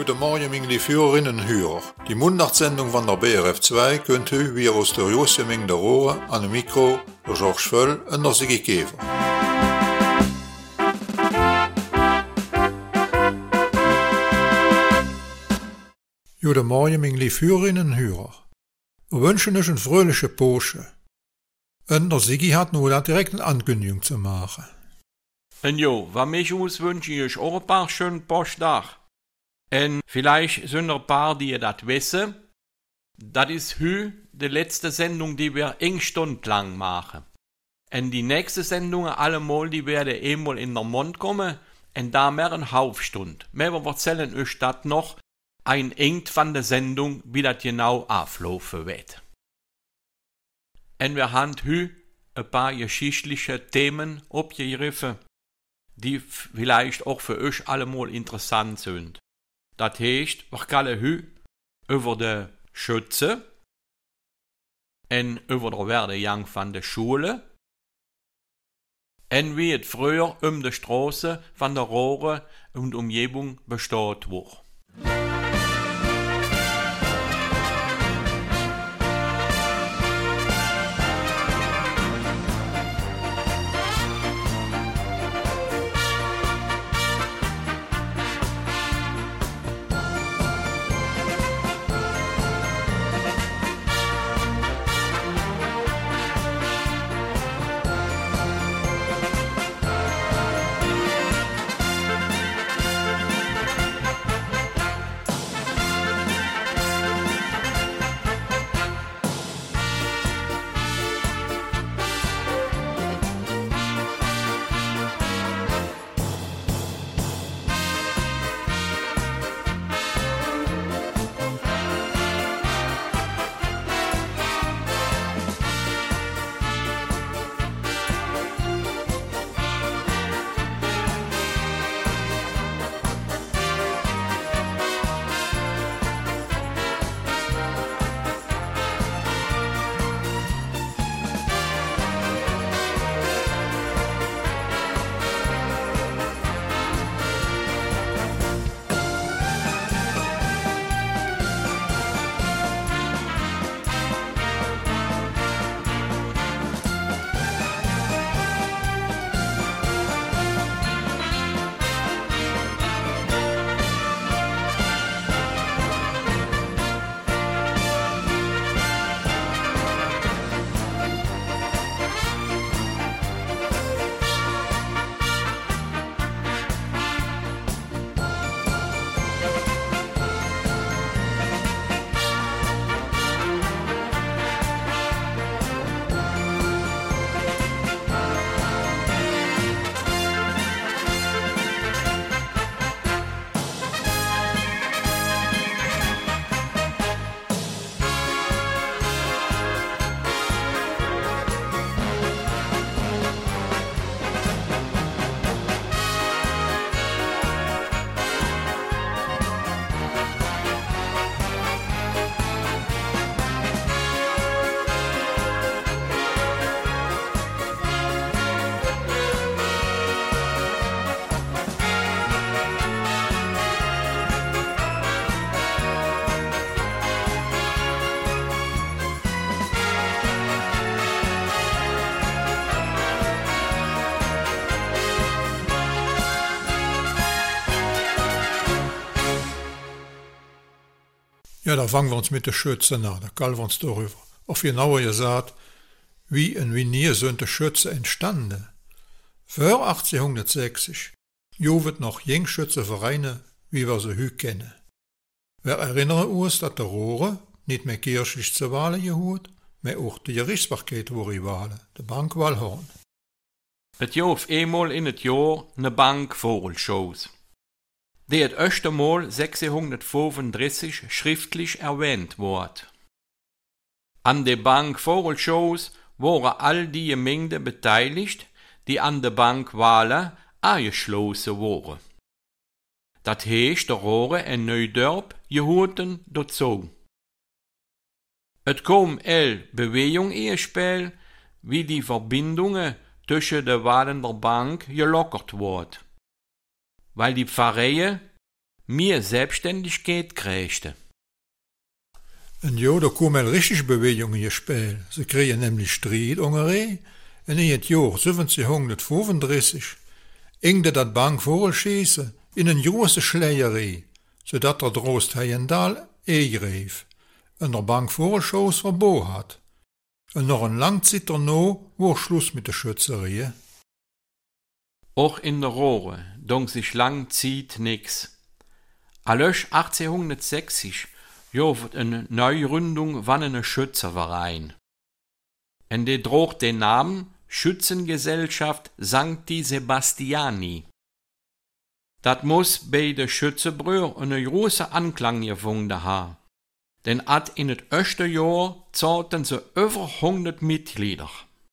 Guten Morgen, meine lieben Hörerinnen und Hörer. Die Mundartsendung von der BRF 2 könnt ihr wie aus der Joseming der Rohre an dem Mikro der Georges Völl und der Sigi Käfer. Guten Morgen, meine lieben Hörerinnen und Hörer. Wir wünschen euch eine fröhliche Porsche. Und der Sigi hat nur direkt eine Ankündigung zu machen. Und jo, was mich aus wünsche ich euch auch ein paar schöne Posttage. Und vielleicht sind ein paar, die ihr das wissen. Das ist heute die letzte Sendung, die wir 1 Stunde lang machen. Und die nächste Sendung, allemal, die werden einmal in der Mond kommen. Und da mehr eine halbe Stunde. Wir erzählen euch das noch ein Ende von der Sendung, wie das genau ablaufen wird. Und wir haben heute ein paar geschichtliche Themen abgegriffen, die vielleicht auch für euch allemal interessant sind. Das heißt, wir können heute über die Schützen und über den Werdegang von der Schule und wie es früher die Straße von der Rohre und Umgebung besteht wurde. Ja, da fangen wir uns mit der Schützen an, da kallen wir uns darüber. Auf genauer gesagt, wie und wie nie sind die Schützen entstanden. Vor 1860 jovet noch Jungschützenvereine, wie wir sie heute kennen. Wir erinnern uns, dass der Rohre nicht mehr kirchlich zu Wahlen gehört, mehr auch die Gerichtsbarkeit wurde Wahlen, der Bankwahlhorn. Es jof einmal in het Jahr ne Bank Vogelshows. Die het erste Mal 1635 schriftlich erwähnt wurde. An der Bank Vogelshows waren all die Gemeinden beteiligt, die an der Bankwahlen angeschlossen waren. Das heißt, der Rohre und Neudorp gehörten dazu. Es kam Bewegung ins Spiel, wie die Verbindungen zwischen den Wahlen der Bank gelockert wurden. Weil die Pfarreien mehr Selbstständigkeit kriegte. Und ja, da kommen richtig Bewegungen ins Spiel. Sie kriegen nämlich Streit ungerei. Und in het Jahr 1735 ingde dat Bank voorschießen in een große Schleierei, zodat der Drost Heyendal eingreif und der Bank voorschoos verboten hat. Und noch een lang Zeit danach war Schluss mit der Schützerie. Auch in der Rohre dong sich lang Zeit nix. Allöch 1860 jovet eine Neuründung van eine Schützerverein. Und die droht den Namen Schützengesellschaft Sancti Sebastiani. Dat muss bei de Schützebrüder eine große Anklang gefunden haben. Denn at in het erste Jahr zahlten sie über 100 Mitglieder.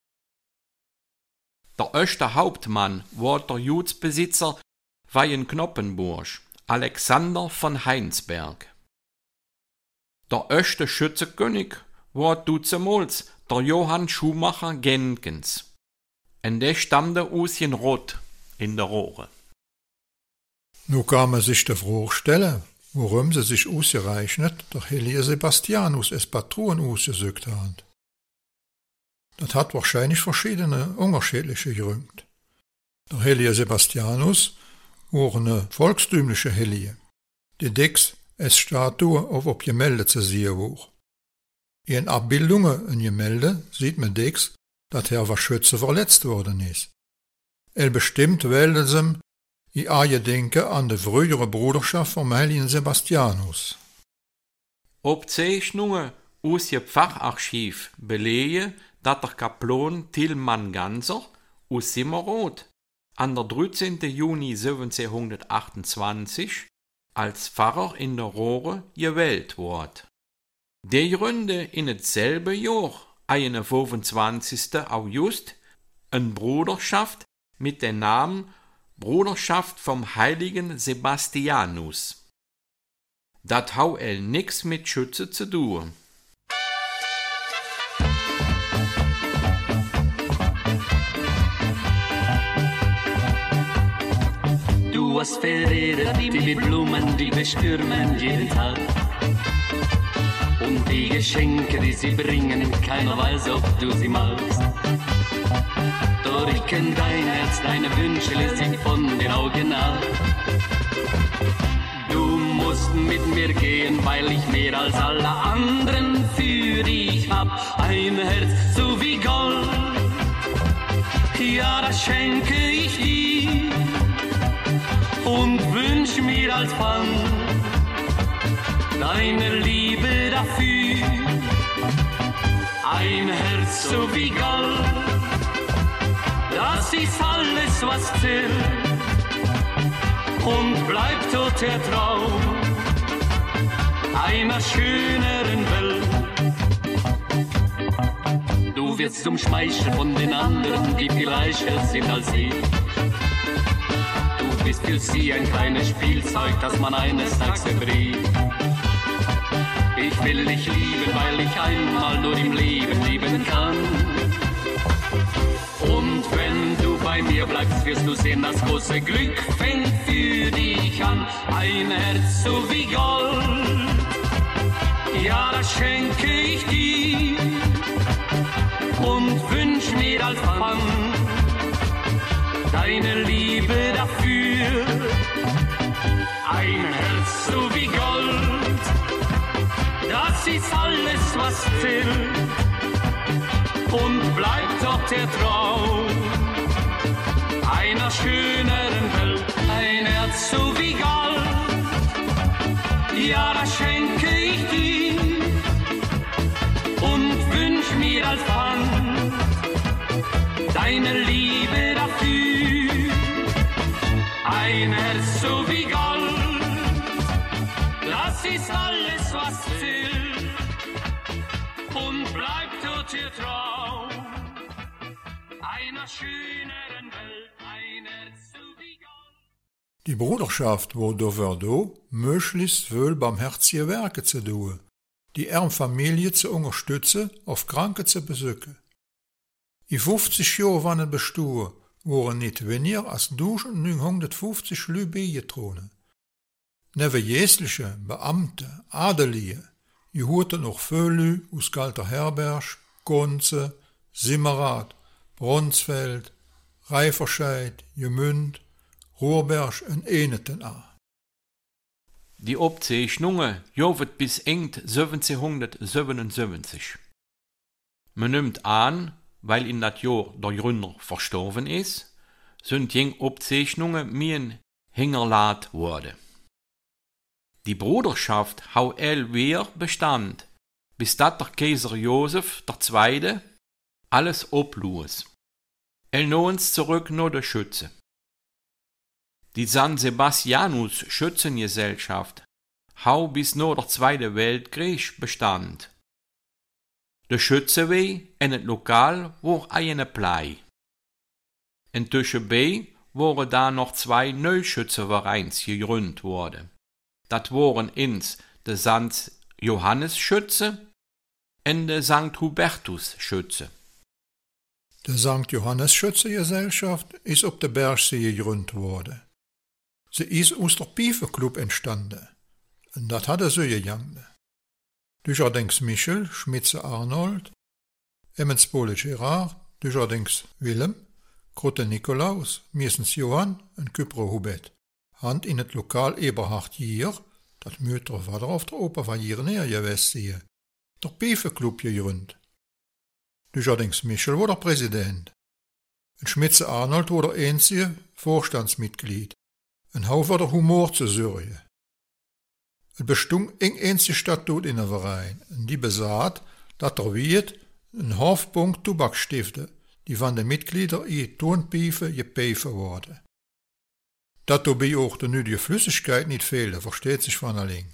Der erste Hauptmann war der Gutsbesitzer Weihen Knoppenburg, Alexander von Heinsberg. Der erste Schützenkönig war duzemals der Johann Schumacher Genkens. Und der stammte aus den Rot in der Rohre. Nun kann man sich die Frage stellen, warum sie sich ausgerechnet der heilige Sebastianus als Patron ausgesucht haben. Das hat wahrscheinlich verschiedene unterschiedliche Gründe. Der heilige Sebastianus war eine volkstümliche Heilige, die dix als Statue auf Gemälde zu sehen war. In Abbildungen und Gemälde sieht man dix, dass Herr was Schütze verletzt worden ist. Bestimmt wählte sie in Angedenken an die frühere Bruderschaft vom heiligen Sebastianus. Obzeichnungen aus dem Pfarrarchiv belegen, dass der Kaplan Tilman Ganser aus Simmeroth an der 13. Juni 1728 als Pfarrer in der Rohre gewählt wurde. Der gründe in dasselbe Jahr, am 25. August, eine Bruderschaft mit dem Namen Bruderschaft vom heiligen Sebastianus. Dat hau nix mit Schütze zu tun. Du hast verehrt die mit Blumen, die bestürmen jeden Tag. Und die Geschenke, die sie bringen, keiner weiß, ob du sie magst. Doch ich kenn dein Herz, deine Wünsche lässt sich von den Augen nach. Du musst mit mir gehen, weil ich mehr als alle anderen für dich hab. Ein Herz so wie Gold, ja, das schenke ich dir. Und wünsch mir als Pfand deine Liebe dafür. Ein Herz so wie Gold, das ist alles, was zählt. Und bleibt dort der Traum einer schöneren Welt. Du wirst zum Schmeichel von den anderen, die viel reicher sind als sie. Du bist für sie ein kleines Spielzeug, das man eines Tages verbrieft. Ich will dich lieben, weil ich einmal nur im Leben lieben kann. Und wenn du bei mir bleibst, wirst du sehen, das große Glück fängt für dich an. Ein Herz so wie Gold, ja, das schenke ich dir. Und wünsch mir als Pfand deine Liebe dafür. Ein Herz so wie Gold, das ist alles, was zählt. Und bleibt doch der Traum einer schöneren Welt. Ein Herz so wie Gold, ja, das schenke ich dir. Und wünsch mir als Pfand deine Liebe dafür. Ein Herz so wie Gold, das ist alles, was zählt. Und bleibt dort der Traum einer schöneren Welt. Ein Herz so wie Gold. Die Bruderschaft war dafür da, möglichst wohl barmherzige Werke zu tun, die arme Familie zu unterstützen, auf Kranke zu besuchen. In 50 Jahren, wann es bestand, waren nicht weniger als 1950 Leute beigetragen. Neben jesliche Beamte, Adelige, gehörten noch viele aus Galter Herberg, Gonze, Simmerath, Bronsfeld, Reiferscheid, Gemünd, Rohrberg und Eneten an. Die Obzeichnungen jovet bis engt 1777. Man nimmt an, weil in dat Jahr der Gründer verstorben ist, sind jeng Obzeichnungen mien hingerlaat worden. Die Bruderschaft hau weer bestand, bis dat der Kaiser Josef II. Alles oblues. Nons zurück nur der Schütze. Die San Sebastianus Schützengesellschaft hau bis nur der Zweite Weltkrieg bestand. Der Schützeweh en het Lokal war eine Plei. Intussen bei waren da noch 2 Neuschützenvereins gegründet worden. Dat waren ins de St. Johannes Schütze en de St. Hubertus Schütze. De St. Johannes Schützengesellschaft ist op de Bergsee gegründet worden. Sie ist aus der Piefeklub entstanden. Und dat hatte so gegangen. Durcherdings Michel, Schmitze Arnold, Emmenspohle Gerard, durcherdings Willem, Grotte Nikolaus, meistens Johann und Küpro Hubert. Hand in het Lokal Eberhard hier, dat Mütter vader auf der Oper van hier neer gewesen siehe, der Piefeklub gegründet. Durcherdings Michel war der Präsident. Und Schmitze Arnold war der einzige Vorstandsmitglied. Ein Haufen der Humor zu sörgen. Es bestung eng einzige Statut in der Verein, und die besagt, dass der Wied ein Hofpunkt Tobak stifte, die von den Mitgliedern in Tonpiefe gepeifen wurde. Dat dabei auch die nötige Flüssigkeit nicht fehle, versteht sich von allein.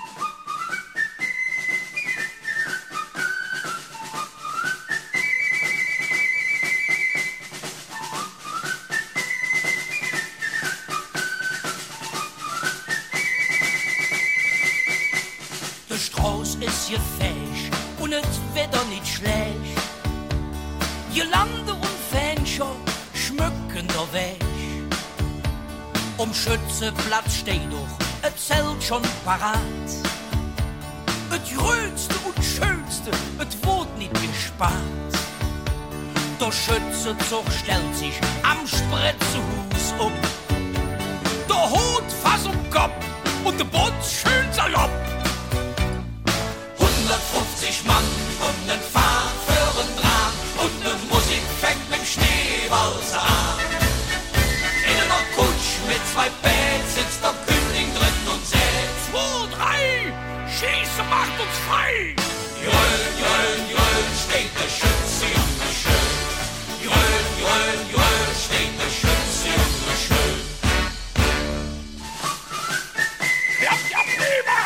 Der Strauß ist gefäsch und es Wetter nicht schlecht. Girlande und Fähnchen schmücken der Weg. Schützeplatz steht doch, es Zelt schon parat. Et grönste und schönste, et wird nicht gespart. Der Schützezug stellt sich am Spritzehus um. Der Hut fass um Kopf und der Bund schön salopp. 150 Mann und nen Fahrt für den Draht und ne Musik fängt mit Schneewalze an. In einer Kutsch mit 2 Bett sitzt der König drin und sagt 2, 3, Schieße macht uns frei. Jöln, jöln, jöln, steht der Schütze Junge schön. Jöln, jöln, jöln, steht der Schütze Junge schön. Klappt ja prima!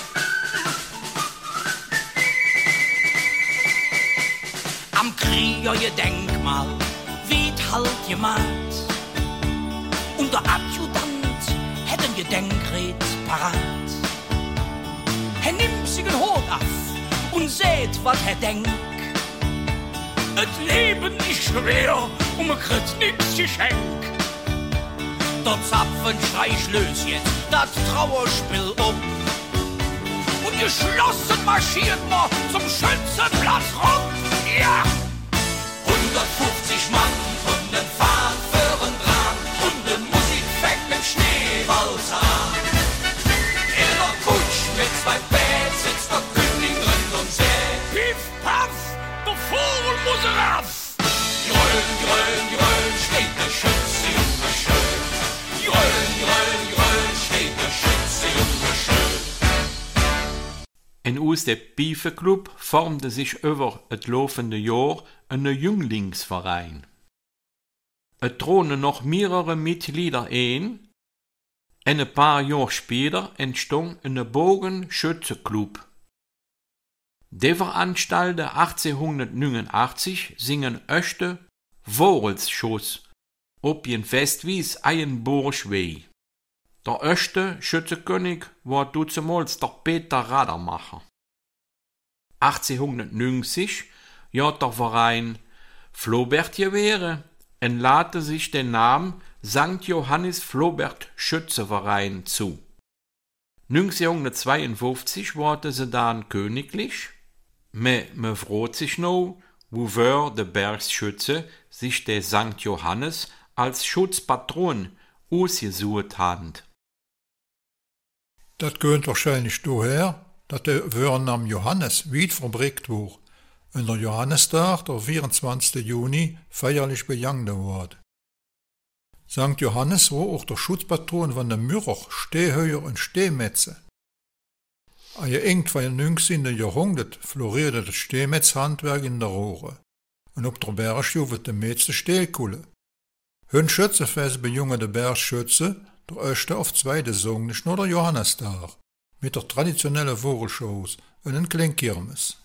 Am Kriegergedenkmal wird halt gemacht. Und der Adjutant hätt ein Gedenkred parat. Er nimmt sich den Hut auf und seht, was er denkt. Et Leben ist schwer und man kriegt nix Geschenk. Der Zapfenschrei löst jetzt das Trauerspiel um. Und geschlossen marschiert man zum Schützenplatz rum. Ja! 150 Mann und den Fahnen für den Draht und die Musik fängt mit Schneewalze an. In der Kutsch mit 2 Bett sitzt der König drin und sagt Piff, paff, der Vogel muss raff. Gröllen, gröllen, gröllen, steht der Schütze Junge schön. Gröllen, gröllen, gröllen, steht der Schütze Junge schön. En aus der Piefeklub formte sich über het laufende Jahr ein Jünglingsverein. Es drohten noch mehrere Mitglieder ein, und ein paar Jahre später entstand ein Bogenschützenklub. Der veranstaltete 1889 singen erste Vogelsschuss ob ein Festwies Eienburg weh. Der erste Schützenkönig war damals der Peter Radermacher. 1890 hat der Verein Flobert gewährt und lade sich den Namen St. Johannes Flobert Schützenverein zu. 1952 wurden sie dann königlich. Man fragt sich noch, wofür der Bergschütze sich der St. Johannes als Schutzpatron ausgesucht hat. Das geht wahrscheinlich daher, dass der Wörname Johannes weit verbreitet wurde und der Johannistag, der 24. Juni, feierlich begangen wurde. St. Johannes war auch der Schutzpatron von den Mürrer, Stehheuer und Stehmetze. Irgendwann im 19. Jahrhundert florierte das Stehmetzhandwerk in der Rohre und auf der Bergstufe wird die Metze Stehkulle. Hun Schützenfest bejungen die Bergschütze der 1. auf 2. Song nicht nur der Johannistag mit der traditionellen Vogelshows und den Kleinkirmes.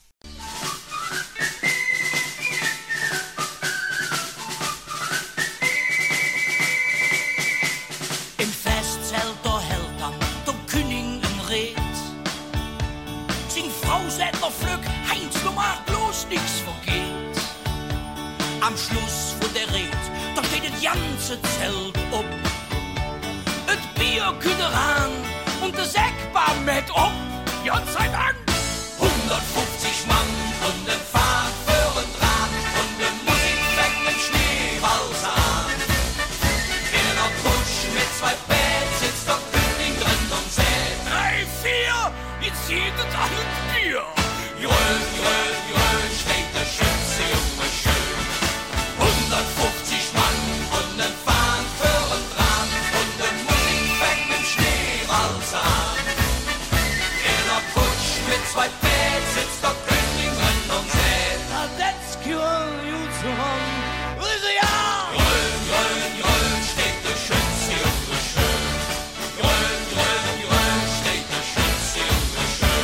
Im Festzelt der hält dann der König ein Red. Sin Frau sät noch Flück, Heinz, du mach bloß nix vergeht. Am Schluss von der Red, da steht das ganze Zelt ob. Et Bier kühne ran und der Säckbar mit ob. Gott sei Dank! 150 Mann und ein Fahrt für ein Draht und ein Musik weg mit Schneeballsahn. In einer Kutsch mit 2 Bett sitzt der König drin und zählt 3, 4, jetzt zieht es alles Bier. Grön, grön, grön steht der Schütze Junge schön. 150 Mann und ein Fahrt für ein Draht und ein Musik weg mit Schneeballsahn. In einer Kutsch mit 2 Bett sitzt der König drin und zählt. Na, that's cool, gut zu haben. Grün, grün, grün steht der Schütze Junge schön. Grün, grün, grün steht der Schütze Junge schön.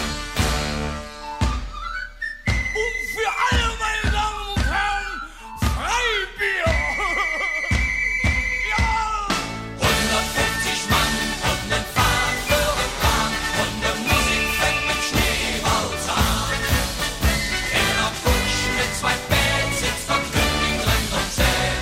Und für alle, meine Damen und Herren, Freibier! Ja! 150 Mann und ein Fahrt für ein Draht und der Musik fängt mit Schneeballsahn. In einer Kutsch mit 2 Bett sitzt der König drin und zählt.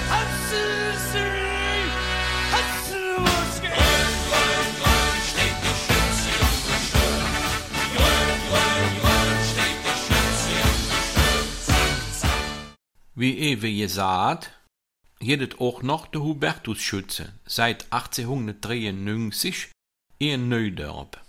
Grün, grün, grün steht der Schütze Junge schön. Grün, grün, grün steht der Schütze Junge schön. Zack, zack. Wie eben gesagt, jedet auch noch der Hubertusschütze seit 1893 in Neudorp.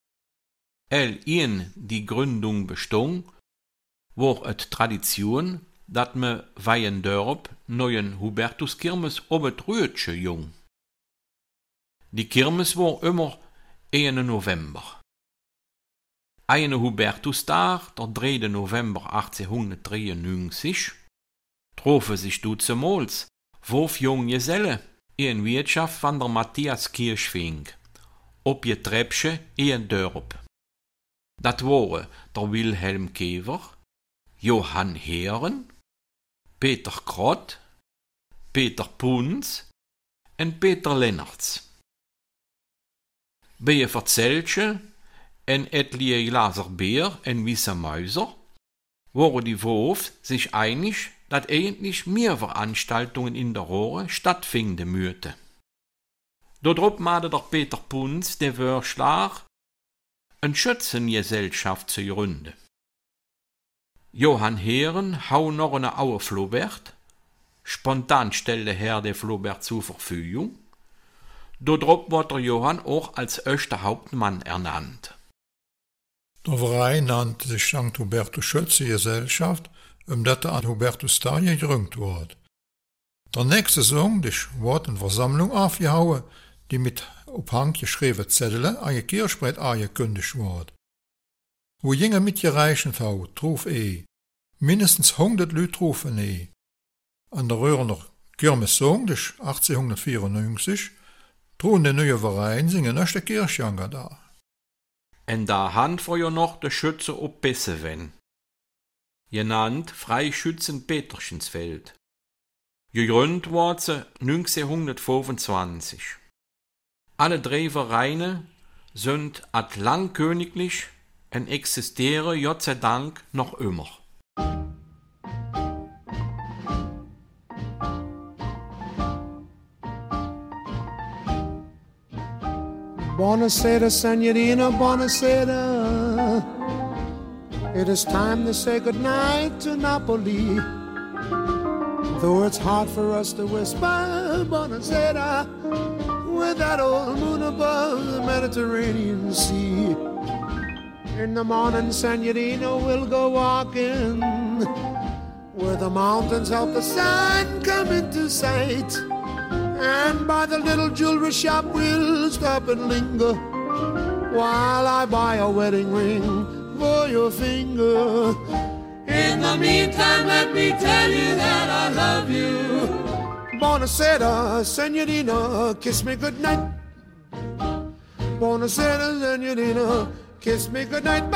Die Gründung bestong, war et Tradition, dat me Weiendorp neuen Hubertuskirmes ob et Rüetsche jung. Die Kirmes war immer 1. November. Eine Hubertustag, der 3. November 1893, troffen sich duzemals 5 junge Gesellen in Wirtschaft van der Matthias Kirchfink, ob je Treppsche in Dörp. Dat waren der Wilhelm Kever, Johann Heeren, Peter Krott, Peter Punz en Peter Lennertz. Bij je Verzeltje en etliche Glaser Bier en Wisse Mäuser waren die 5 sich einig, dass eigentlich mehr Veranstaltungen in der Rohre stattfinden müssten. Dort machte der Peter Punz den Vorschlag, eine Schützengesellschaft zu gründen. Johann Heeren hau noch eine Aue Flaubert, spontan stellte Herr de Flaubert zur Verfügung. Dort wurde der Johann auch als erster Hauptmann ernannt. Der Verein nannte sich St. Hubertus Schütze Gesellschaft, dat er an Hubertusdag gegründet wurde. Der nächste Song wurde eine Versammlung aufgehauen, die mit auf Hand geschriebenen Zetteln an die Kirchbrett angekündigt wurde. Wo jene mitgereichnet haben, truf mindestens 100 Leute rufen An der Röhrener Kirmessong, 1894, trugen der neue Verein singen erste Kirchjanger da. En da hand war ja noch der Schütze op Bessewen, genannt Freischützen Peterchensfeld. Gegründet wurde sie 1925. Alle 3 Vereine sind atlang königlich und existieren Gott sei Dank noch immer. Buonasera, Signorina, buonasera. It is time to say goodnight to Napoli. Though it's hard for us to whisper buonasera with that old moon above the Mediterranean Sea. In the morning, Signorina, we'll go walking where the mountains help the sun come into sight. And by the little jewelry shop we'll stop and linger while I buy a wedding ring for your finger. In the meantime, let me tell you that I love you. Buonasera, Signorina, kiss me goodnight. Buonasera, Signorina, kiss me goodnight.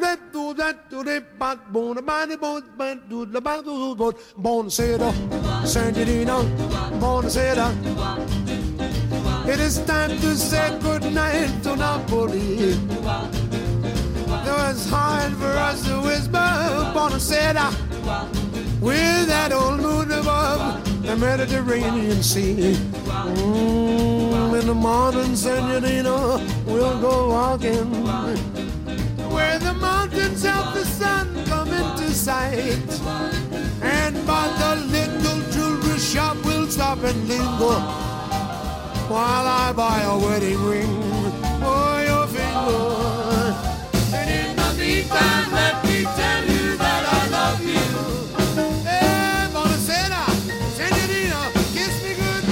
Buonasera, Signorina, buonasera. It is time to say goodnight to Napoli. Though it's hard for us to whisper buonasera with that old moon above the Mediterranean Sea. In the morning, Signorina, we'll go walking where the mountains help the sun come into sight. And by the little jewelry shop we'll stop and linger while I buy a wedding ring for your finger. And in the meantime, let me tell you that I love you. Hey, buonasera, Signorina, kiss me good.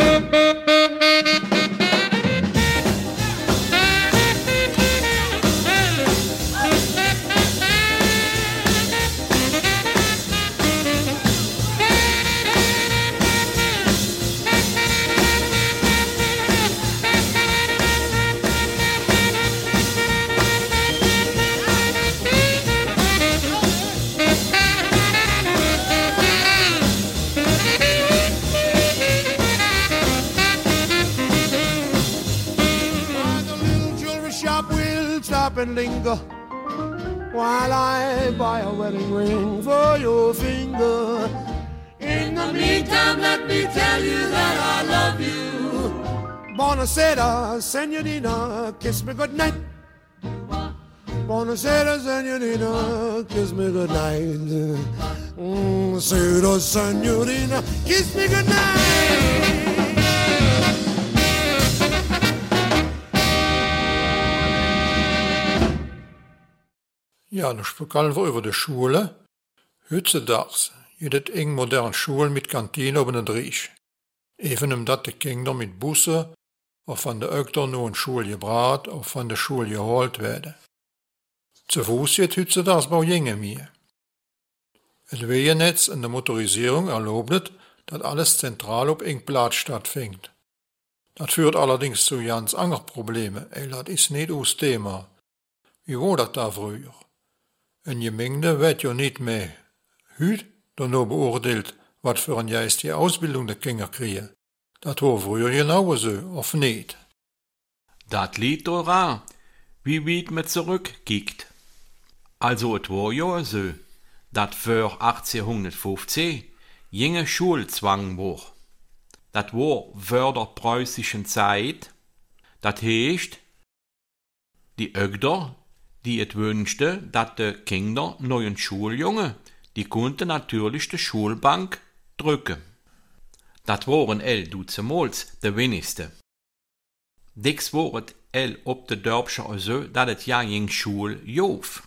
And linger while I buy a wedding ring for your finger. In the meantime, let me tell you that I love you. Buonasera, Signorina, kiss me goodnight. Buonasera, Signorina, kiss me goodnight. Buonasera, Signorina, kiss me goodnight. Ja, nu sprekalen we over de Schule. Heutzudags je het eng moderne Schule mit Kantine op een Driech. Even omdat de kinderen met bussen of van de ouderen naar een school gebracht of van de school gehaald werden. Zu Fuß wird heutzudags bij jongen meer. Het Wegennetz en de motorisering erlaubt het, dat alles zentral op eng plaats stattfindt. Dat führt allerdings zu ganz anderen Problemen, dat is niet ons Thema. Wie war dat da früher? Een Gemeinde werd ja niet meer huid daarna beoordeeld wat voor een juiste Ausbildung de Kinder kriegen. Dat was vroeger genauso zo, of niet? Dat liegt daran, wie weit man zurückkickt. Also es war ja so, dat vor 1815 jinge Schulzwang war. Dat war vor der preußischen Zeit. Dat heißt, die Ögder, die het wünschte, dat de Kinder neuen Schuljungen, die konnten natürlich de Schulbank drücken. Dat waren duzemals de wenigste. Dix war het op de Dörpscher so, dat het ja geen Schul jof.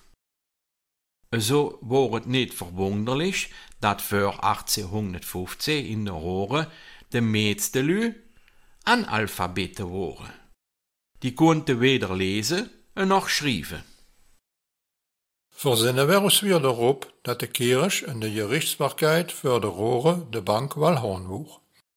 So war het niet verwunderlich, dat voor 1815 in de Rohre de meeste lui Analphabeten waren. Die konnten weder lezen en nog schrijven. Verzinnen wir uns weer erop dat de Kirche en de gerichtsbarkeit voor de Rohre de bank wel hoorn woer.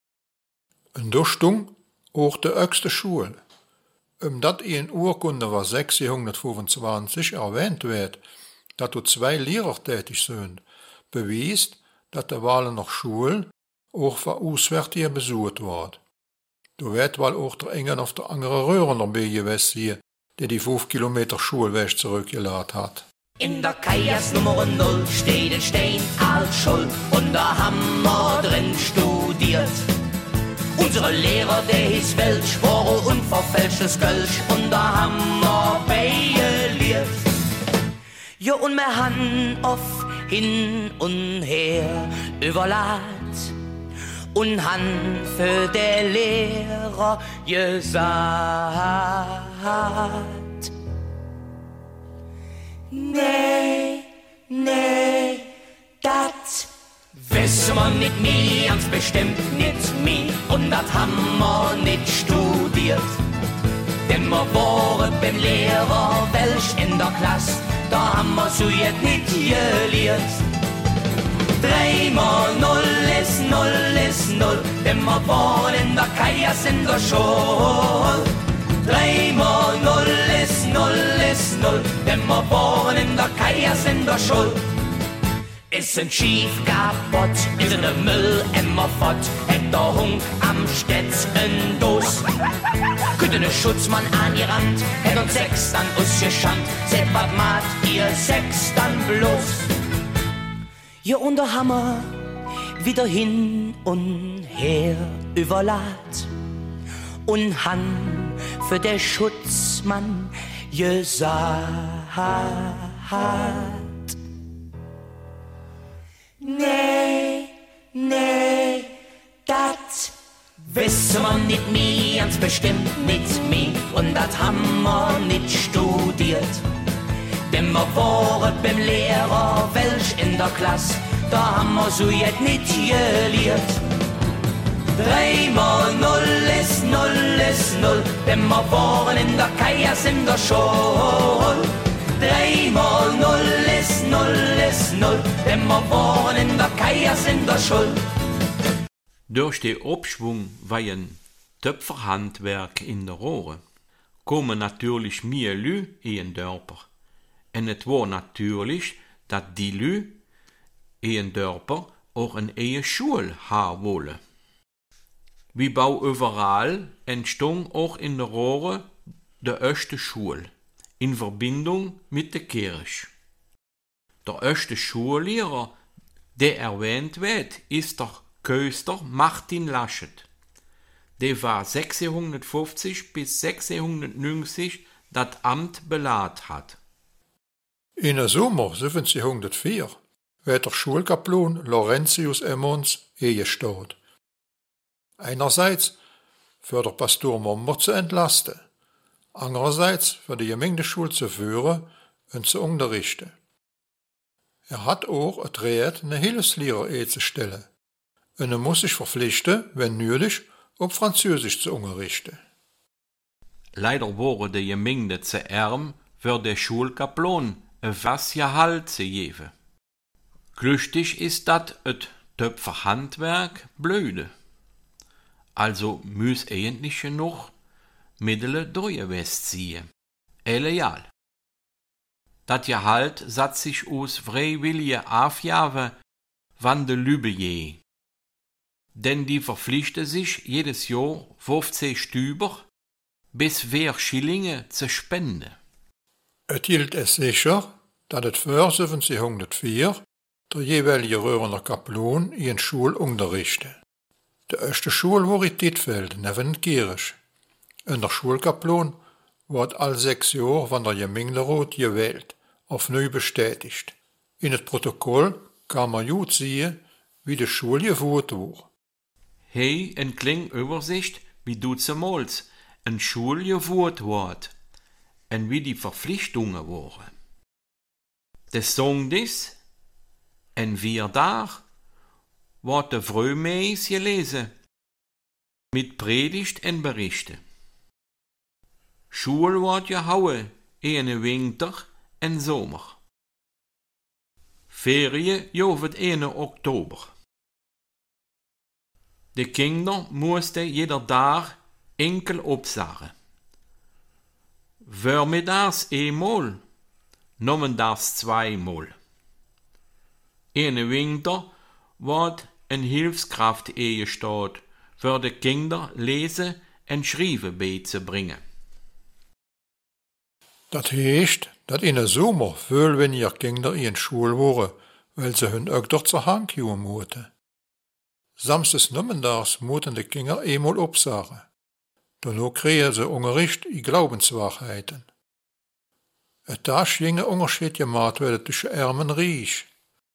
En dostung ook de oudste school. Omdat in Urkunde van 1625 erwähnt werd dat er 2 Lehrer tätig zijn, bewijst dat de Walen nog school ook van Auswärtige besucht wordt. Du werd wel ook der ene of de andere Röhren erbij geweest hier, die 5 Kilometer Schulweg zurückgeladen hat. In der Kajas Nummer 0 steht ein Stein als Schuld und da haben wir drin studiert. Unsere Lehrer, der hieß Welch, war unverfälschtes Kölsch und da haben wir beiliert. Ja, und wir han oft hin und her überlad und han für der Lehrer gesagt: Nee, dat wissen wir nicht nie, ganz bestimmt nicht nie, und dat haben wir nicht studiert. Denn wir waren beim Lehrer Welch in der Klasse, da haben wir so jetzt nicht gelehrt. 3 mal 0 ist 0 ist 0, denn wir waren in der Kajas in der Schule. 3 mal 0 ist 0 ist 0, denn wir waren in der Kajas in der Schule. Ist ein Schief kaputt, ist in der Mülleimer fort, hätt der Hunk am Stetz in Dos. Könnte ne Schutzmann an ihr Rand, hätt uns 6 dann ausgeschandt, seht wat macht ihr 6 dann bloß. Ja, und der Hammer wieder hin und her überlad und han für der Schutzmann gesagt: Nee, dat wissen wir nicht nie, ganz bestimmt nicht mehr, und dat haben wir nicht studiert. Denn wir waren beim Lehrer Welch in der Klasse, da haben wir so jetzt nicht gelehrt. 3 mal 0 ist 0 ist 0, denn wir waren in der Kajas in der Schule. 3 mal 0 ist 0 ist 0, denn wir waren in der Kajas in der Schule. Durch den Abschwung von Töpferhandwerk in der Rohre kommen natürlich mehr Lü in Dörper. Und es war natürlich, dass die Lü in Dörper auch eine Schule haben wollen. Wie bau überall entstand auch in der Rohre der erste Schule in Verbindung mit der Kirche. Der erste Schullehrer, der erwähnt wird, ist der Köster Martin Laschet. Der war 1650 bis 1690 das Amt belahrt hat. In der Sommer 1704 wird der Schulkaplan Laurentius Emmons ehegestellt. Einerseits für der Pastor Mommer zu entlasten, andererseits für die Gemeindeschule zu führen und zu unterrichten. Hat auch erträgt, eine Hilfslehrer einzustellen, und muss sich verpflichten, wenn nötig, auf Französisch zu unterrichten. Leider wurde die Gemeinde zu arm für den Schulkaplan was Gehalt zu geben. Glücklich ist dat et Töpferhandwerk blöde. Also müß eigentlich noch Mittel durchwest ziehen. Allemal. Dat Gehalt satz sich aus freiwillige Aufgabe wann de Lübe je. Denn die verpflichte sich jedes Jahr 15 Stüber bis 4 Schillinge zu spenden. Es hielt es sicher, dass es vor 1704 der jeweilige Röhrener Kaplan in Schule unterrichtet. Die erste Schule war in Dietfeld, neben der Kirche. Und der Schulkaplan wird alle 6 Jahre von der Gemeinderat gewählt, auf neu bestätigt. In das Protokoll kann man gut sehen, wie die Schule geführt war. Hey, eine kleine Übersicht, wie du zumals eine Schule geführt wird und wie die Verpflichtungen waren. Das Song ist, und wir da, wird der Frühmeis gelesen, mit Predigt und Berichte. Schule wird gehauen, in Winter und Sommer. Ferien jovet 1. Oktober. Die Kinder mussten jeder Tag enkel opsagen. Vormittags einmal, nachmittags 2-mal. In Winter wird eine Hilfskraft eingestellt, für die Kinder lesen und schreiben beizubringen. Das heißt, dass in der Sommer viel weniger Kinder in Schule waren, weil sie hun auch dort zur Hand kommen mussten. Samstes Nummendags moeten de Kinder eenmaal opsagen. Danach kregen sie Unterricht in Glaubenswahrheiten. Da ginge Unterschied gemacht werden zwischen Arm und Reich.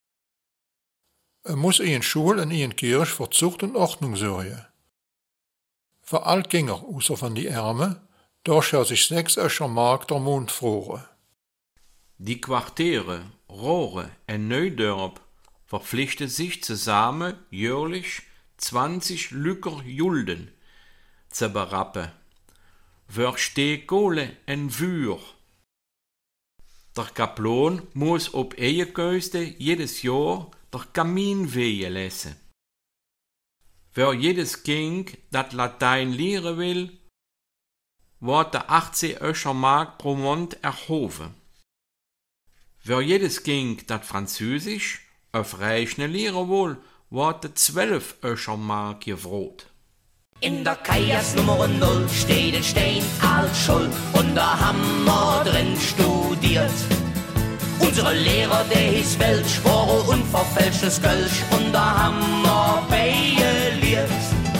Muss in Schule und in Kirche für Zucht und Ordnung sorgen. Für alle Kinder, außer von die Armen, da schau sich 6 Öscher Mark der Mond frohe. Die Quartiere, Rohre und Neudorp verpflichten sich zusammen jährlich 20 Lücker Julden zu berappen. Für Stehkohle und Wür. Der Kaplan muss ob Ehekoste jedes Jahr der Kamin wehen lassen. Für jedes Kind, das Latein lehren will, wird der 18 Öscher Mark pro Monat erhoben. Für jedes Kind, das Französisch auf Rechnen lehren will, wird der 12 Öscher Mark gefroht. In der Kajas Nummer 0 steht ein Stein als Schuld und da haben wir drin studiert. Unsere Lehrer, der hieß Welsch, war unverfälschtes Kölsch und da haben wir beiliert.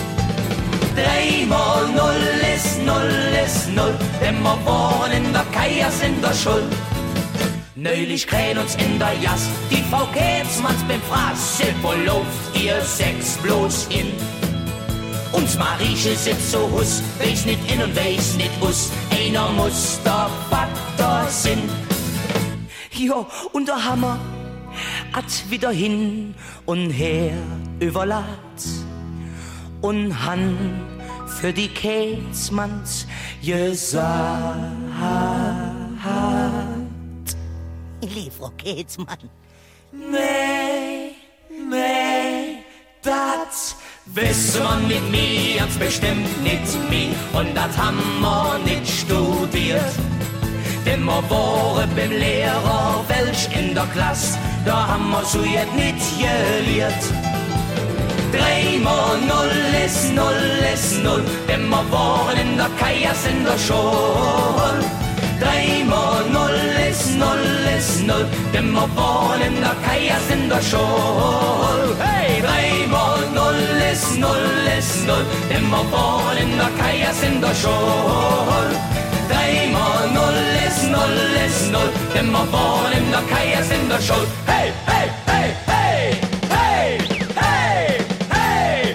3 mal 0 ist 0, denn wir waren in der Kajas in der Schuld. Neulich krähen uns in der Jas die Frau Kätzmanns beim Fraß. Wo lauft ihr 6 bloß in? Uns Marieche sitzt so Hus, weiß nicht in und weiß nicht aus. Einer muss der Vater sein. Ja, und der Hammer hat wieder hin und her überladt und han für die Kätzmanns gesagt. Liebe Frau Kätzmann. Nee, das wissen wir mit mir, ganz bestimmt nicht mehr. Und das haben wir nicht studiert. Denn wir waren beim Lehrer Welsch in der Klasse, da haben wir so jetzt nicht gelehrt. 3 mal 0 ist 0, denn wir waren in der Kajas in der Schule. 3 mal 0 ist 0, denn wir waren in der Kajas in der Schule. Hey, 3 mal 0 ist 0, denn wir waren in der Kajas in der Schule. 3 mal 0 ist 0, denn wir waren in der Kajas in der Schule. Hey, hey, hey, hey, hey, hey, hey,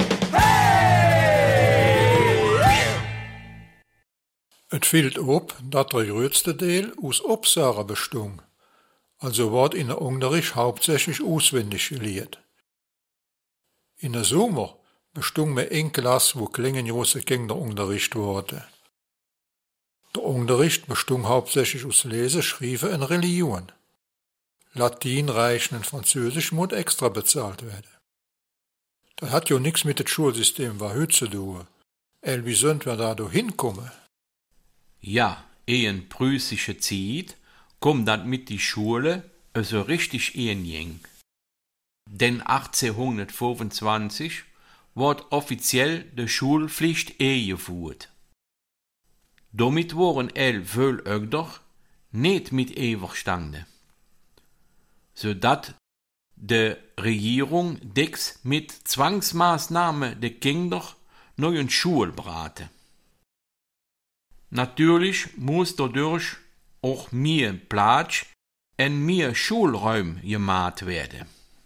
hey. Et fehlt ob, dat der größte Teil aus Opsager bestung. Also wird in der Unterricht hauptsächlich auswendig gelehrt. In der Sommer bestung mir eine Klasse, wo klingengroße Kinder Unterricht wurde. Der Unterricht bestung hauptsächlich aus Lesen, Schreiben und Religion. Latein, Rechnen und Französisch muss extra bezahlt werden. Das hat ja nichts mit dem Schulsystem war heute zu tun. Wie sind wir da hinkommen? Ja, in preußische Zeit kommt das mit die Schule so richtig ging. Denn 1825 wird offiziell die Schulpflicht eingeführt. Damit waren Völögder nicht mit einverstanden, sodass die Regierung dix mit Zwangsmaßnahmen die Kinder neue Schule brachte. Natürlich muss dadurch auch mehr Platz und mehr Schulräume gemacht werden.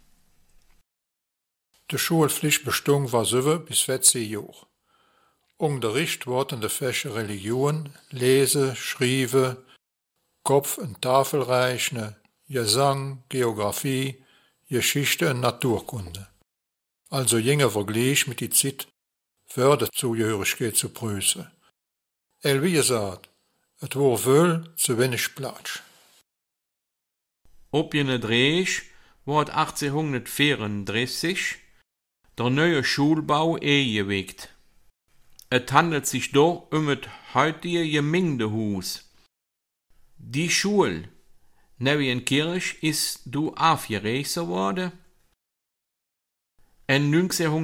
Die Schulpflichtbestung war 7 bis 14 Jahre. Unterricht wurden die Fächer Religion, Lesen, Schreiben, Kopf- und Tafelrechnen, Gesang, Geographie, Geschichte und Naturkunde. Also jünger Vergleich mit die Zeit für die Zugehörigkeit zu Preußen. Wie gesagt, es war wohl zu wenig Platz. Op jene Dreech wordt 1834 der neue Schulbau eingewegt. Es handelt sich da das heutige Gemeindehus. Die Schule neben Kirche ist du aufgerissen worden. In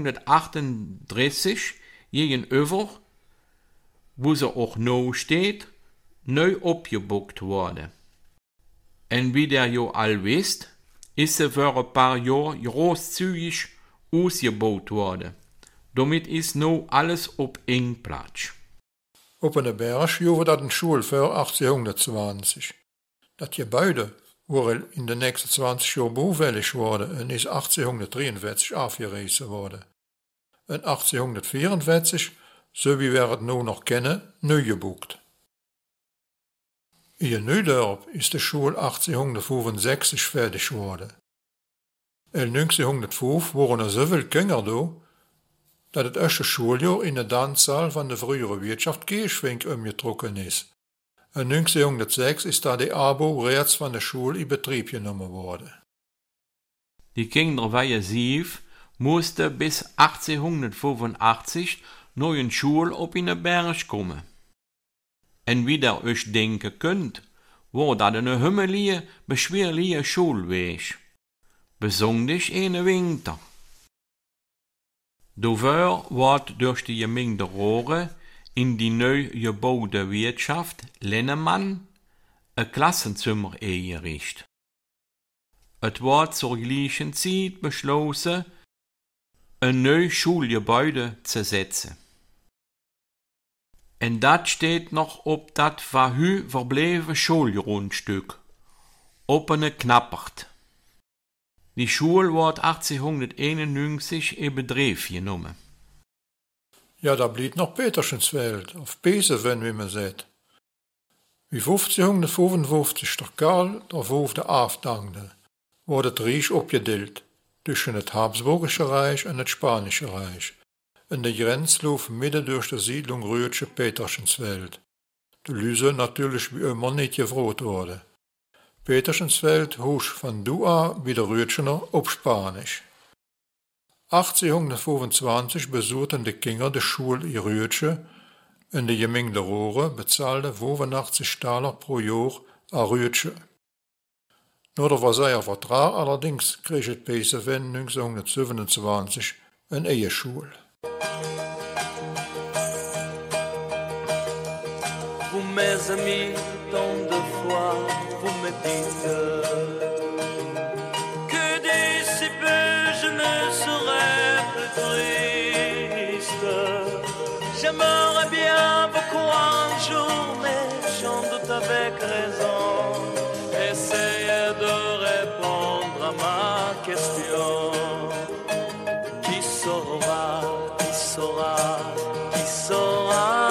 1938 gegenüber, wo sie auch noch steht, neu abgebaut worden. Und wie der jo all wisst, ist sie für ein paar Jahre großzügig ausgebaut worden. Damit ist nu alles op eng Platz. Op een Berg joven dat een Schule voor 1820. Dat Gebäude wurde in de nächsten 20 Jahren baufällig worden en is 1843 afgerezen worden. In 1844, so wie wir het nu nog kennen, neugebucht. In Neudorp is de Schule 1865 fertig geworden. In 1905 waren er zoveel kinderen daar, dat het eerste schooljaar in de danszaal van de vroegere Wirtschaft Kirchwink umgetrokken is. In 1906 is daar de Abo rechts van de Schule in betrieb genomen worden. Die Kinder waren 7, moesten bis 1885 naar een Schule op in de Berg komen. En wie daar euch denken kunt, war dat een hummelige, beschwerliche Schulweg. Besonders in de winter. Daarvoor wordt door de gemeente Rohre in die neu gebouwde Wirtschaft Lennemann een Klassenzimmer eingericht. Het wordt zur gleichen Zeit beschlossen, een neues Schulgebäude zu setzen. En dat steht noch op dat verhu verbleven Schulgrundstück, op een knappert. Die Schule wordt 1891 in bedrijf genomen. Ja, da blieb noch Peterschensveld, of Peseven, wie man sagt. Wie 1555 der Karl der Vijfde afdankte, wurde het Reich opgedeeld tussen het Habsburgische Reich en het Spanische Reich. En de grens liep midden durch de Siedlung Rütsche Peterschensveld. De Lüse natürlich wie immer nicht gefroht worden. Peterschensveld hoes van Dua wie de Rütschener op Spanisch. 1825 besuchten de Kinder de Schule in Rütsche en de Gemeente Rohre bezahlte 85 Taler pro jaar aan Rütsche. Door de Versailler Vertrag allerdings kreeg het PSV 1927 een Eheschule. Vous mes amis, tant de fois vous me dites que d'ici peu je ne serai plus triste. J'aimerais bien vous croire un jour, mais j'en doute avec raison. Essayez de répondre à ma question. Qui saura, qui saura, qui saura?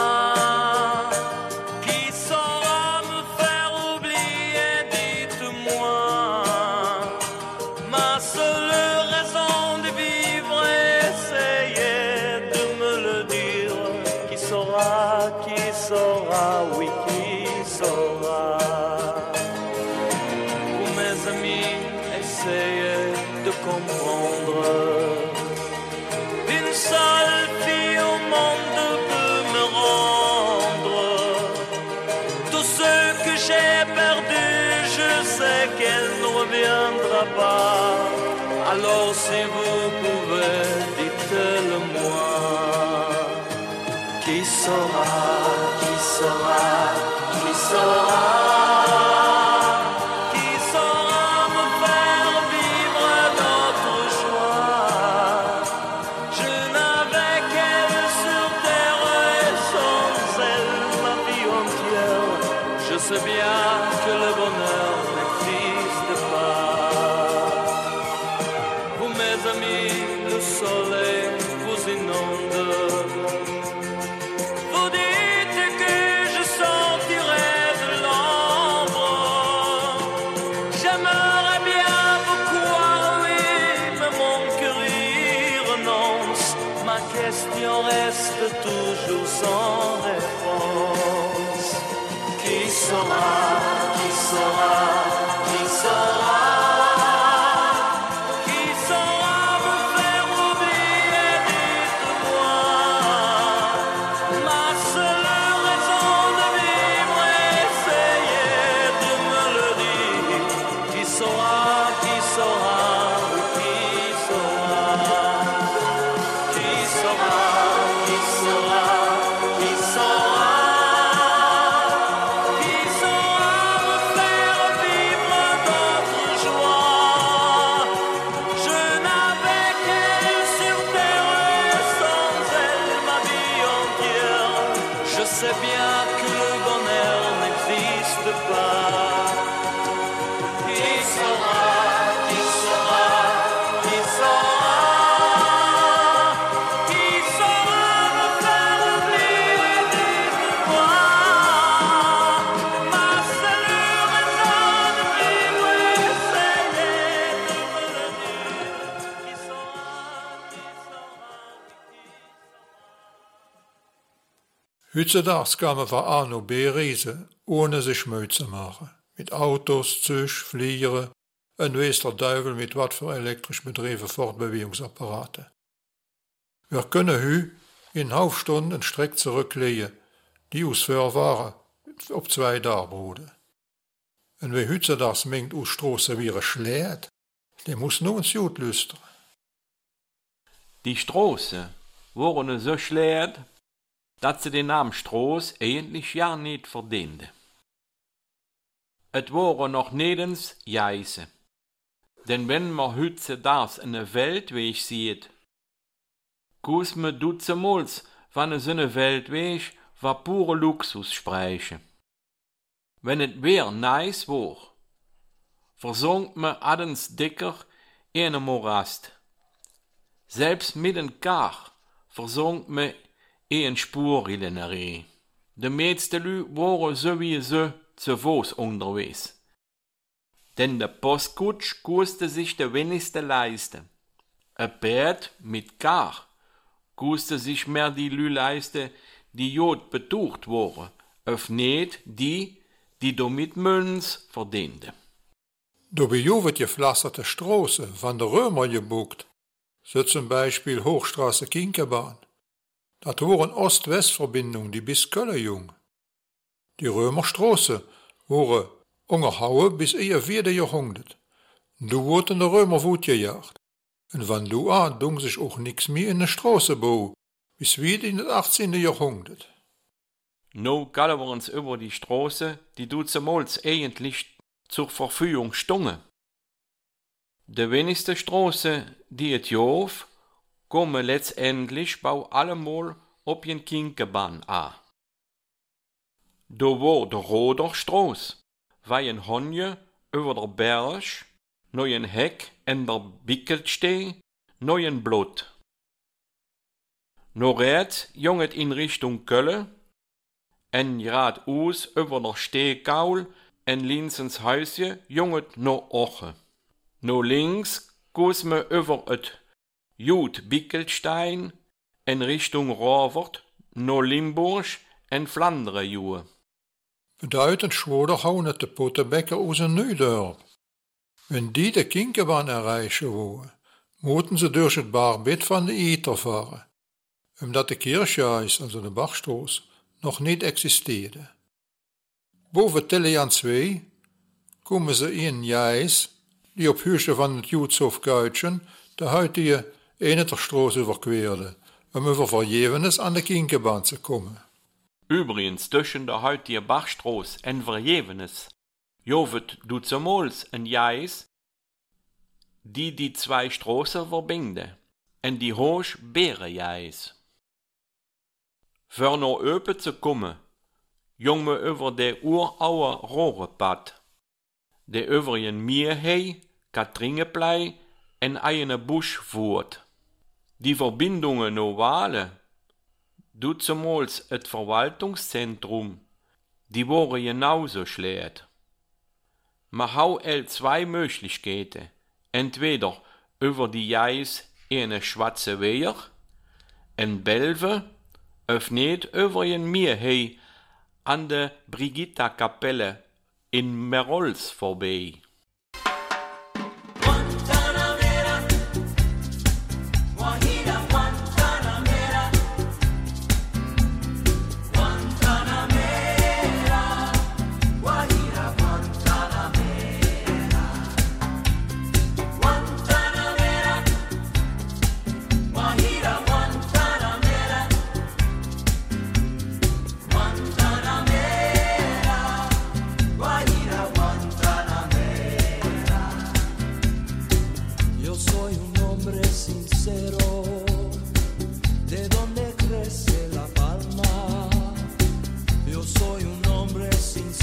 Oui, qui saura? Vous, mes amis, essayez de comprendre. Une seule fille au monde peut me rendre tout ce que j'ai perdu. Je sais qu'elle ne reviendra pas. Alors, si vous pouvez, dites-le-moi. Qui saura? Qui saura? Qui saura? Qui saura me faire vivre notre joie? Je n'avais qu'elle sur terre et sans elle ma vie entière. Je sais bien que le bonheur n'existe pas. Vous, mes amis, le soleil vous inonde. Reste toujours sans réponse. Qui saura? Qui saura? Qui saura? Qui saura me faire oublier? Dites-moi. Ma seule raison de vivre, essayez de me le dire. Qui saura? Qui saura? Qui saura? Qui saura? Qui saura me faire vivre? sais bien que le bonheur n'existe pas. Qui saura, qui saura, qui saura, qui saura me faire oublier, dites-moi. Ma cellule résonne de vivre, essayez de me le dire. Qui saura, qui saura, qui saura. Heutzutage kann man von A nach B reisen, ohne sich Mühe zu machen. Mit Autos, Züg, Fliegern, ein weiß der Teufel mit wat für elektrisch betriebenen Fortbewegungsapparaten. Wir können heute in einer halben Stunde eine Strecke zurücklegen, die aus früher waren, auf 2 Tage beruhen. Und wer heutzutage meint, aus Strassen wie schlägt, der muss nur ins Jut lüstern. Die Straßen waren so schlecht, dass sie den Namen Straß eigentlich ja nicht verdienten. Et waren noch nirgends Jäise. Denn wenn man heutzutage einen Weltweg sieht, muss man dutzendmals von so einem Weltweg war pure Luxus sprechen. Wenn es weer nice war, versank man adens dicker in een Morast. Selbst mit een Kar versank man in een Spurrillenaree. De meeste lui waren sowieso zu Fuß unterwegs. Denn der Postkutsch kostet sich der wenigste leisten. Ein Pferd mit Kar kostet sich mehr die Lü leisten, die jod betucht waren, of nicht die damit Münz verdienten. Da bejuwet gepflasterte Straßen van der Römer gebucht, so zum Beispiel Hochstraße Kinkerbahn. Das waren Ost-West-Verbindungen, die bis Köln jung. Die Römerstraße waren unterhauen bis eher 4. Jahrhundert. Du wurden der Römer Wut gejagt. Und von du an dung sich auch nix mehr in der Straße bau, bis wieder in das 18. Jahrhundert. No gallen wir uns über die Straße, die damals eigentlich zur Verfügung stungen. Die wenigste Straße, die et jof, kommen letztendlich bei allemal op jen Kinkerbahn an. Da war der Roderstraß, weil ein Honje über der Berg, noch ein Heck en der Bickelt steh, noch ein Blut. No red jonget in Richtung Köln, en grad aus über der Stehgaul, en Linsens Häusje jonget no Oche. No links goes me über et Jud Bickelstein, en Richtung Rovert, no Limburg en Flanderen juhe. Bedeutend schwoder haunet de Pottenbecker aus een Neudorp. Wenn die de Kinkerbahn erreichen wollten, mochten sie durch het Barbet van de Eter fahren, omdat de Kirchhuis, also de Bachstraße, noch nicht existierte. Boven Tillejan 2 komen ze in Jais, die op Hüsche van het Jutshof Kuitschen de heutige Eneterstraße überquerde, über Verjevenes an de Kinkerbahn zu kommen. Übrigens zwischen der heutigen Bachstraße und Verjevenes jovet damals ein Jais, die 2 Straßen verbinde, en die hoch Bärenjais. Für noch öpe zu kommen, jong me über de urauer Rohrepad, de über jen Mierhei, Katringeplei en eine Busch voert. Die Verbindungen no Wale, damals het Verwaltungszentrum, die waren genauso schlecht. Man hau 2 Möglichkeiten, entweder über die Jais in eine schwarze Wehr, en Belve, of nicht über ein Mierhei an der Brigitta-Kapelle in Merols vorbei.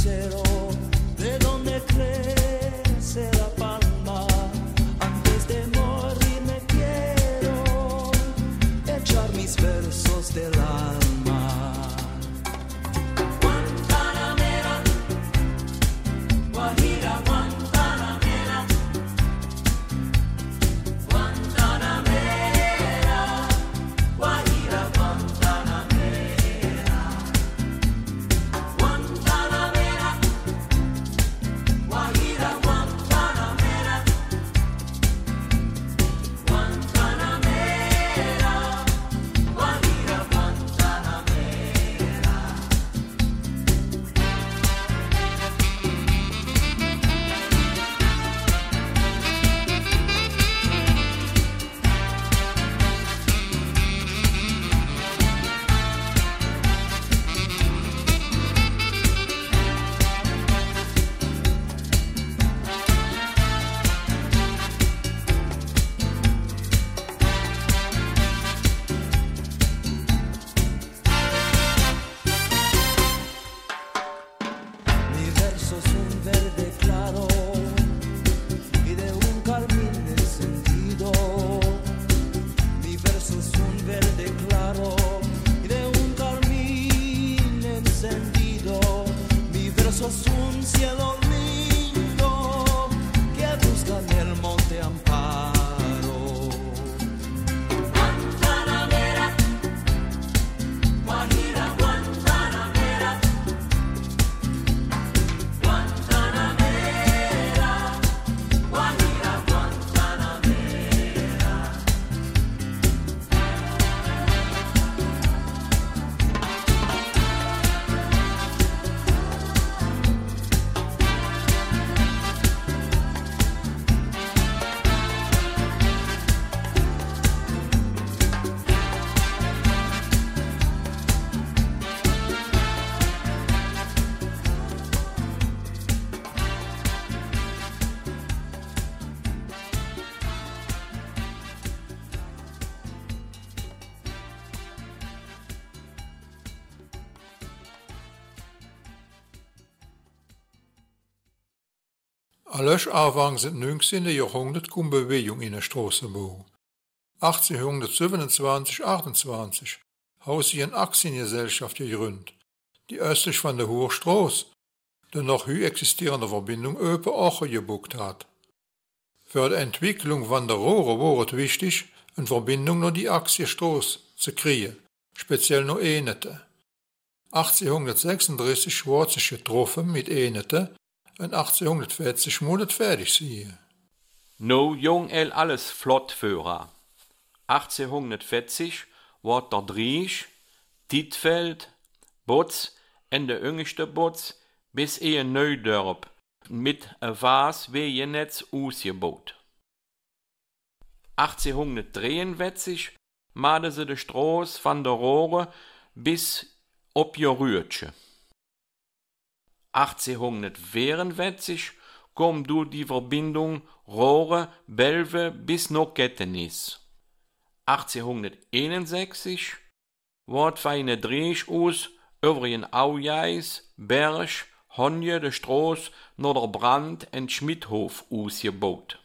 lucero de donde crece la palma. Antes de morir me quiero echar mis versos del alma. Guantanamera, Guajira, Guantanamera, Guantanamera, Guajira, Guantanamera, Guantanamera, Guajira, Guantanamera, Guantanamera, Guajira, Guantanamera. Mi verso es un verde claro y de un carmín encendido. Mi verso es un verde claro y de un carmín encendido. Mi verso es un cielo lindo que busca en el monte amparo. Guantanamera, Guajira, Guantanamera, Guantanamera, Guajira, Guantanamera. Alles anfangs im 19. Jahrhundert kom Bewegung in der Straßenbau. 1827-28 hat sie eine Aktiengesellschaft gegründet, die östlich von der Hochstraße, die noch heute existierende Verbindung Öpe-Ache gebucht hat. Für die Entwicklung von der Rohre war es wichtig, eine Verbindung nach die Aktienstraße zu kriegen, speziell noch Enete. 1836 wurde sich getroffen mit Enete und 1840 muss es fertig sein. No jong alles Flottführer. 1840 wordt der Driesch, Tietveld, Bots en de jüngste Bots bis Neudorp mit een Waswegenetz ausgebaut. 1843 maakten ze de Straße van der Rohre bis op Jorütje. 1844 kommt du die Verbindung Rohre-Belve bis nach Kettenis. 1861 wordt van een Driesch aus over een Aujeis, Berg, Honje de Straße naar der Brand en Schmidhof ausgebaut.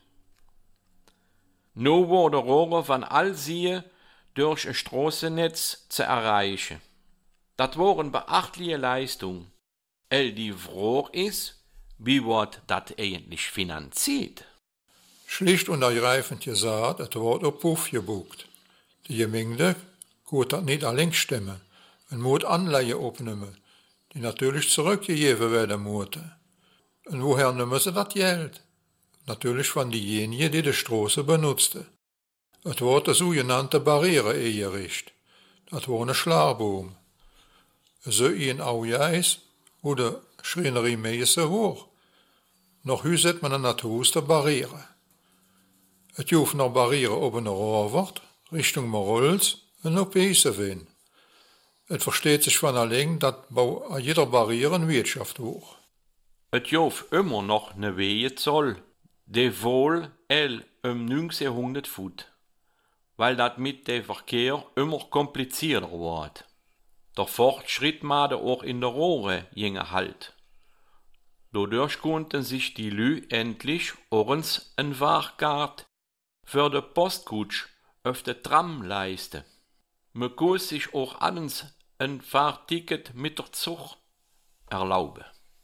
Nu worden Rohre van Alsie durch ein Straßennetz zu erreichen. Das waren beachtliche Leistungen. Die Frage ist, wie wird das eigentlich finanziert? Schlicht und ergreifend gesagt, es wird auf Puff gebucht. Die Gemeinde kann das nicht allein stemmen und muss Anleihen aufnehmen, die natürlich zurückgegeben werden müssen. Und woher nehmen sie das Geld? Natürlich von denjenigen, die die Straße benutzten. Es wird eine sogenannte Barriere eingerichtet. Das war ein Schlagbaum. So ein Aujeis oder Schreinerie Meissen hoch. Noch heute sieht man an das Haus der Barriere. Es gibt noch Barriere oben in Rohrwart, Richtung Marolz und noch Peisenveen. Es versteht sich von allein, dass bei jeder Barriere eine Wirtschaft war. Es gibt immer noch eine Wegezoll, die wohl 1900 Fuß, weil das mit dem Verkehr immer komplizierter wird. Der Fortschritt macht auch in der Rohre ginge halt. Dadurch konnten sich die Lü endlich orens en Waagkaart für de Postkutsch auf de Tram leisten. Man kann sich auch abends ein Fahrticket mit der Zug erlauben.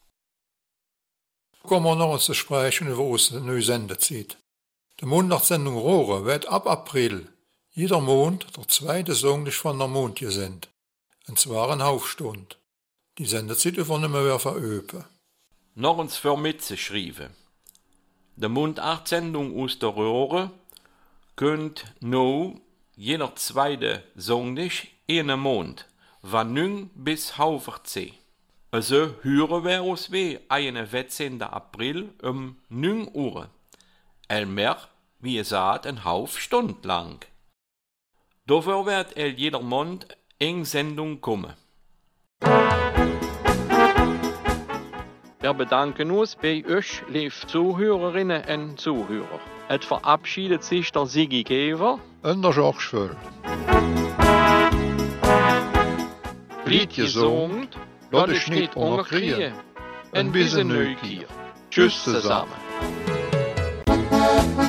Kommen wir noch zu sprechen über unsere neue Sendezeit. Die Monatssendung Rohre wird ab April jeder Mond der zweite Sonntag von der Mond gesendet. Und zwar eine Halbstunde. Die Sendezeit übernehmen wir verüben. Noch uns für mitzuschreiben. Die Mundart-Sendung aus der Rohre könnt no jeder zweite Sonntag in einem Mond, von 9 bis halb 10. Also hören wir uns wie einen 14. April um 9 Uhr. Elmer, wie gesagt, eine halbe Stunde lang. Dafür wird jeder Mond in Sendung kommen. Wir bedanken uns bei euch, liebe Zuhörerinnen und Zuhörer. Es verabschiedet sich der Sigi Gever Und der George Völl. Bleibt gesund, lasst euch nicht unterkriegen. Ein bisschen Neugier. Tschüss zusammen.